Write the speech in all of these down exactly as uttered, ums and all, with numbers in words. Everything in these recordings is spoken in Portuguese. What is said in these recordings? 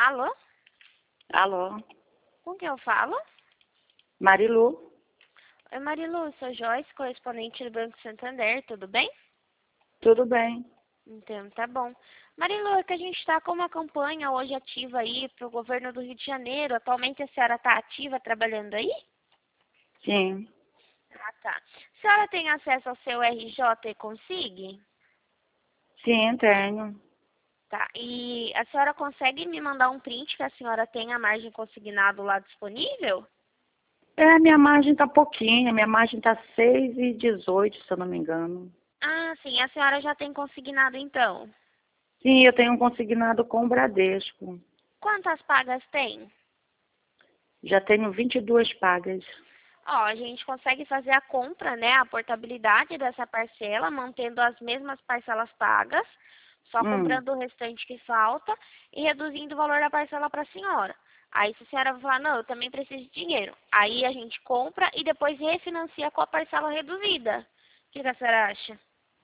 Alô? Alô, Com quem eu falo? Marilu? Oi, Marilu, sou Joyce, correspondente do Banco Santander, tudo bem? Tudo bem? Então, tá bom. Marilu, é que a gente está com uma campanha hoje ativa aí para o governo do Rio de Janeiro. Atualmente a senhora está ativa trabalhando aí? Sim, Ah, tá. A senhora tem acesso ao seu R J e Consig? sim, tenho. Tá. E a senhora consegue me mandar um print que a senhora tem a margem consignado lá disponível? É, minha margem tá pouquinha, minha margem tá seis e dezoito, se eu não me engano. Ah, sim. A senhora já tem consignado então. Sim, eu tenho um consignado com o Bradesco. Quantas pagas tem? Já tenho vinte e duas pagas. Ó, a gente consegue fazer a compra, né, a portabilidade dessa parcela, mantendo as mesmas parcelas pagas, só Hum, comprando o restante que falta e reduzindo o valor da parcela para a senhora. Aí, se a senhora falar, não, eu também preciso de dinheiro, aí a gente compra e depois refinancia com a parcela reduzida. O que que a senhora acha?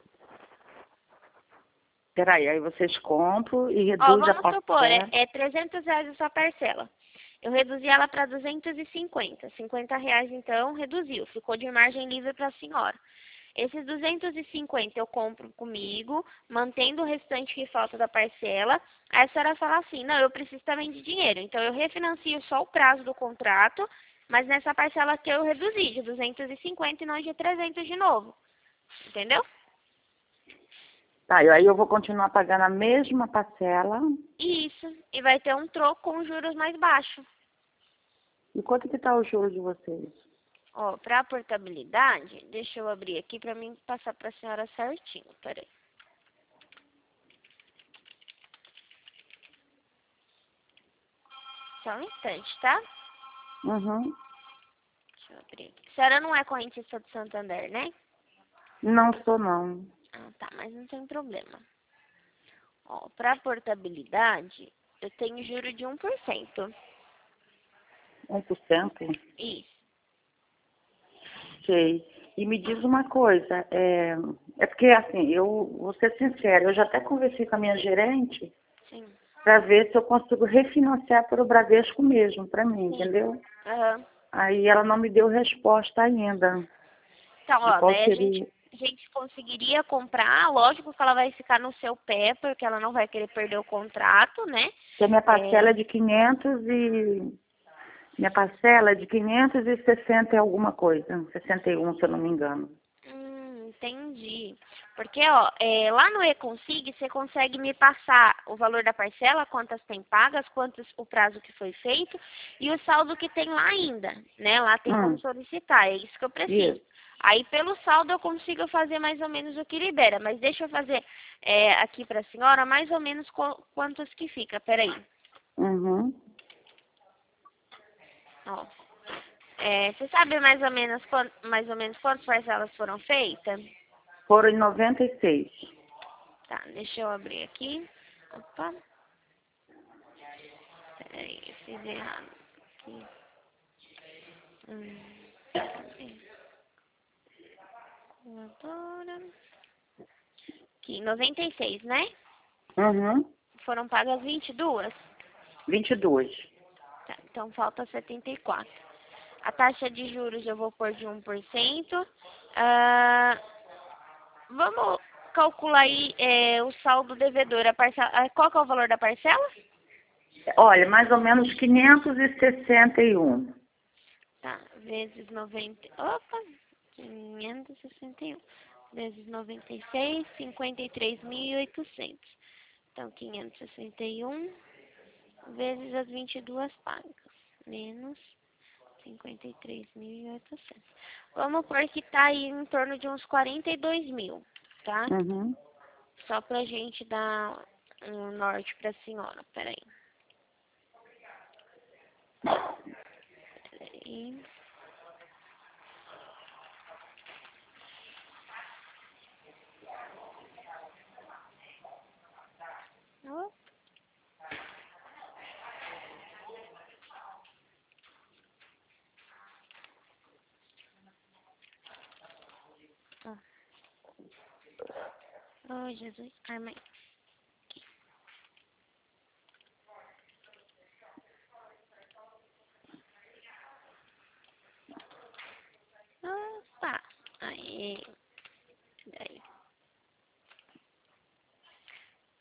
peraí, aí vocês compram e Ó, reduzem a vamos supor, é, parcela. é trezentos reais a sua parcela. Eu reduzi ela para duzentos e cinquenta. cinquenta reais, então, reduziu. Ficou de margem livre para a senhora. Esses duzentos e cinquenta eu compro comigo, mantendo o restante que falta da parcela. Aí a senhora fala assim, não, eu preciso também de dinheiro. Então, eu refinancio só o prazo do contrato, mas nessa parcela que eu reduzi, de duzentos e cinquenta e não de trezentos de novo. Entendeu? Tá, e aí eu vou continuar pagando a mesma parcela. Isso. E vai ter um troco com juros mais baixos. E quanto que tá o juro de vocês? Ó, para a portabilidade, deixa eu abrir aqui para mim passar para a senhora certinho. Peraí. Só um instante, tá? Uhum. Deixa eu abrir aqui. A senhora não é correntista do Santander, né? Não sou, não. Ah, tá, mas não tem problema. Ó, para portabilidade, eu tenho juro de um por cento. Um por cento? Isso. Sei. E me diz uma coisa, é, é porque assim, eu vou ser sincera, eu já até conversei com a minha gerente Sim. para ver se eu consigo refinanciar pelo Bradesco mesmo, para mim, Sim. entendeu? Aham. Aí ela não me deu resposta ainda Então, de ó, qual daí a gente, seria. a gente conseguiria comprar. Lógico que ela vai ficar no seu pé, porque ela não vai querer perder o contrato, né? Se a minha É, parcela é de quinhentos e minha parcela é de quinhentos e sessenta e alguma coisa, sessenta e um, se eu não me engano. Hum, entendi. Porque, ó, é, lá no E-Consig, você consegue me passar o valor da parcela, quantas tem pagas, quantos o prazo que foi feito e o saldo que tem lá ainda, né? Lá tem como Hum, solicitar, é isso que eu preciso. isso. Aí, pelo saldo, eu consigo fazer mais ou menos o que libera, mas deixa eu fazer é, aqui para a senhora mais ou menos qu- quantos que fica. Peraí. Uhum. Ó, é, você sabe mais ou menos, quan- mais ou menos quantas parcelas foram feitas? Foram em noventa e seis. Tá, deixa eu abrir aqui. Opa, peraí, eu fiz errado. Aqui. Hum, cadê? Calculadora. Aqui, noventa e seis, né? Uhum. Foram pagas vinte e duas? vinte e dois. Tá, então falta setenta e quatro. A taxa de juros eu vou pôr de um por cento. Ah, vamos calcular aí é, o saldo devedor. A parcela, ah, qual que é o valor da parcela? Olha, mais ou menos quinhentos e sessenta e um. Tá, vezes noventa. Opa, quinhentos e sessenta e um. Vezes noventa e seis, cinquenta e três mil e oitocentos. Então, quinhentos e sessenta e um vezes as vinte e duas pagas. Menos cinquenta e três mil e oitocentos. Vamos pôr que tá aí em torno de uns quarenta e dois mil, tá? Uhum. Só pra gente dar um norte pra senhora. Peraí. Peraí. Opa. Oh, Jesus. Ai, mãe.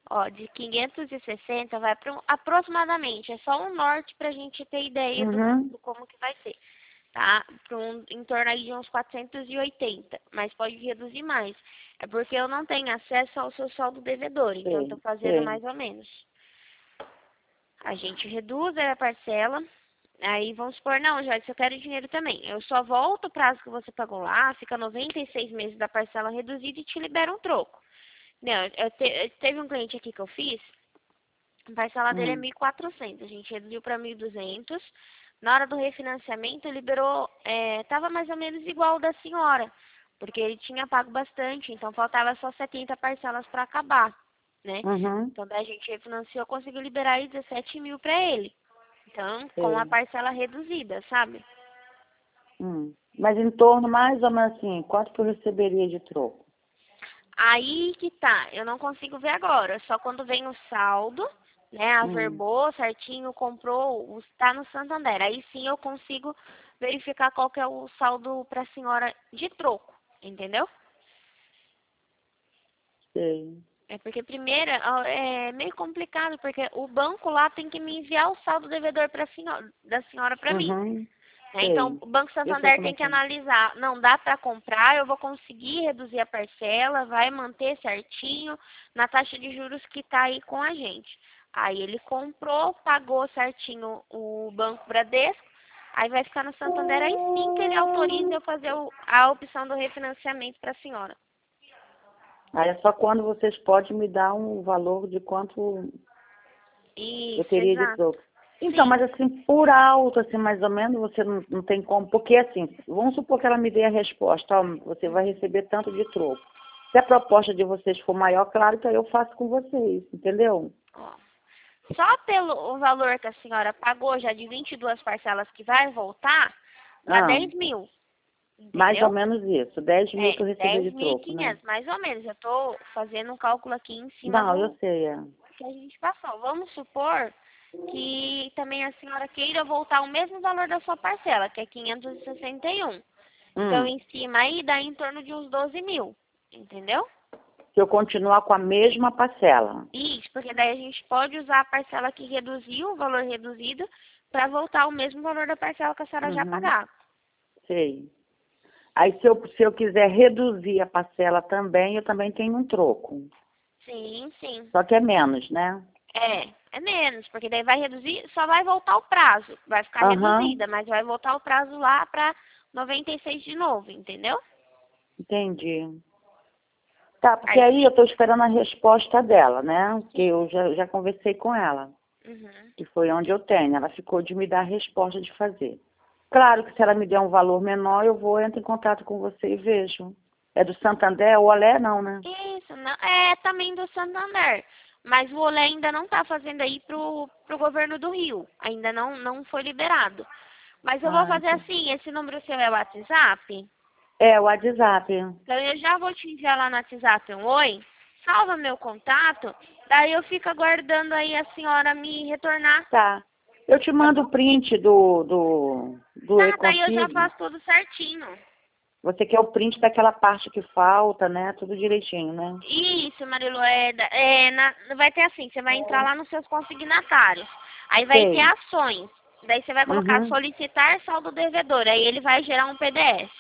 Ó, de quinhentos e sessenta vai para aproximadamente, é só um norte pra gente ter ideia do, Uhum. do como que vai ser, tá? Para um, em torno aí de uns quatrocentos e oitenta, mas pode reduzir mais. É porque eu não tenho acesso ao seu saldo devedor, então eu tô Sei, fazendo sei. mais ou menos. A gente reduz aí a parcela, aí vamos supor, não, Joyce, eu quero dinheiro também. Eu só volto o prazo que você pagou lá, fica noventa e seis meses da parcela reduzida e te libera um troco. Não, eu te, eu- teve um cliente aqui que eu fiz, a parcela dele é Hum. mil e quatrocentos, a gente reduziu para mil e duzentos. Na hora do refinanciamento, liberou, é, tava mais ou menos igual ao da senhora, porque ele tinha pago bastante, então faltava só setenta parcelas para acabar, né? Uhum. Então, daí a gente refinanciou, conseguiu liberar aí dezessete mil para ele. Então, com a Sei. parcela reduzida, sabe? Hum. Mas em torno, mais ou menos assim, quanto que eu receberia de troco? Aí que tá, eu não consigo ver agora, só quando vem o saldo, né, Hum. averbou certinho, comprou, está no Santander. Aí sim eu consigo verificar qual que é o saldo para a senhora de troco, entendeu? Sei. É porque primeiro ó, é meio complicado, porque o banco lá tem que me enviar o saldo devedor pra senhora, da senhora para mim. Uhum. Né? Então, Sei. o Banco Eu sei Santander como tem é que que é. analisar, não dá para comprar, eu vou conseguir reduzir a parcela, vai manter certinho na taxa de juros que está aí com a gente. Aí ele comprou, pagou certinho o Banco Bradesco, aí vai ficar no Santander, aí sim que ele autoriza eu fazer o- a opção do refinanciamento para a senhora. Aí é só quando vocês podem me dar um valor de quanto eu Isso, teria de exato. troco. Então, Sim, mas assim, por alto, assim, mais ou menos, você não, não tem como. Porque assim, vamos supor que ela me dê a resposta, ó, você vai receber tanto de troco. Se a proposta de vocês for maior, claro que aí eu faço com vocês, entendeu? ó. Só pelo o valor que a senhora pagou já de vinte e duas parcelas que vai voltar, dá Ah, dez mil, mais ou entendeu? menos isso. Dez mil que É, eu recebi dez de mil e troco, né? quinhentos, mais ou menos. Eu estou fazendo um cálculo aqui em cima Não, eu do sei, é. que a gente passou. Vamos supor que também a senhora queira voltar o mesmo valor da sua parcela, que é quinhentos e sessenta e um. Então, Hum, em cima aí dá em torno de uns doze mil, entendeu? se eu continuar com a mesma parcela. Isso, porque daí a gente pode usar a parcela que reduziu, o valor reduzido, para voltar o mesmo valor da parcela que a senhora já Uhum, pagar. sei. Aí se eu, se eu quiser reduzir a parcela também, eu também tenho um troco. Sim, sim. Só que é menos, né? É, é menos, porque daí vai reduzir, só vai voltar o prazo. Vai ficar Aham, reduzida, mas vai voltar o prazo lá para noventa e seis de novo, entendeu? entendi. Tá, porque Aí aí eu sim. estou esperando a resposta dela, né? Que eu já, já conversei com ela, Uhum. que foi onde eu tenho. Ela ficou de me dar a resposta de fazer. Claro que se ela me der um valor menor, eu vou, entro em contato com você e vejo. É do Santander, o Olé não, né? Isso, não, é também do Santander. Mas o Olé ainda não está fazendo aí pro, pro governo do Rio. Ainda não, não foi liberado. Mas eu vou Ah, fazer entendi. assim, esse número seu é o WhatsApp? É, o WhatsApp. Então eu já vou te enviar lá no WhatsApp um oi, salva meu contato, daí eu fico aguardando aí a senhora me retornar, Tá. Eu te tá mando bom? o print do, do, do Tá, daí eu já e-consigo. faço tudo certinho. Você quer o print daquela parte que falta, né? Tudo direitinho, né? Isso, Marilu, é, da- é na, vai ter assim, você vai entrar lá nos seus consignatários, aí vai ter Sei. ações, daí você vai colocar Uhum. solicitar saldo devedor, aí ele vai gerar um P D F.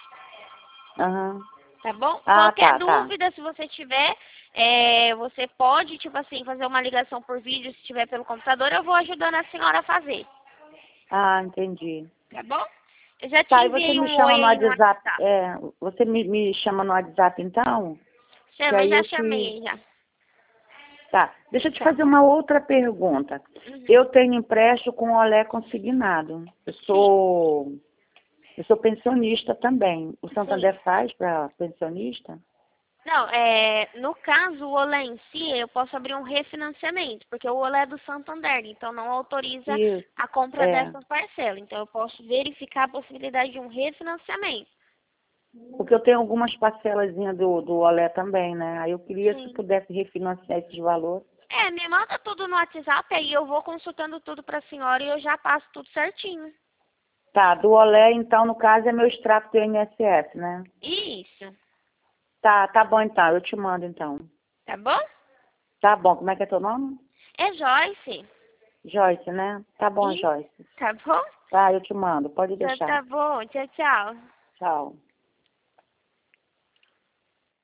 Aham. Tá bom? Ah, Qualquer tá, tá. dúvida, se você tiver, é, você pode, tipo assim, fazer uma ligação por vídeo, se tiver pelo computador, eu vou ajudando a senhora a fazer. Ah, entendi. Tá bom? Eu já te Tá, e você enviei me um chama oi no aí no WhatsApp, WhatsApp. é, você me, me chama no WhatsApp então? Que Chama, eu aí já eu te... chamei, já. Tá, deixa eu te Tá. fazer uma outra pergunta. Uhum. Eu tenho empréstimo com olé consignado. Eu Sim, sou, eu sou pensionista também. O sim. Santander faz para pensionista? Não, é, no caso, o Olé em si, eu posso abrir um refinanciamento, porque o Olé é do Santander, então não autoriza Isso, a compra é. dessas parcelas. Então, eu posso verificar a possibilidade de um refinanciamento. Porque eu tenho algumas parcelazinhas do, do olé também, né? Aí eu queria se Sim. pudesse refinanciar esses valores. É, me manda tudo no WhatsApp, aí eu vou consultando tudo pra senhora e eu já passo tudo certinho. Tá, do olé, então, no caso, é meu extrato do I N S S, né? Isso, Tá, tá bom então, eu te mando então. tá bom? Tá bom, como é que é teu nome? É Joyce. Joyce, né? Tá bom, E, Joyce. tá bom? Tá, eu te mando, pode Tá, deixar. tá bom. Tchau, tchau. Tchau.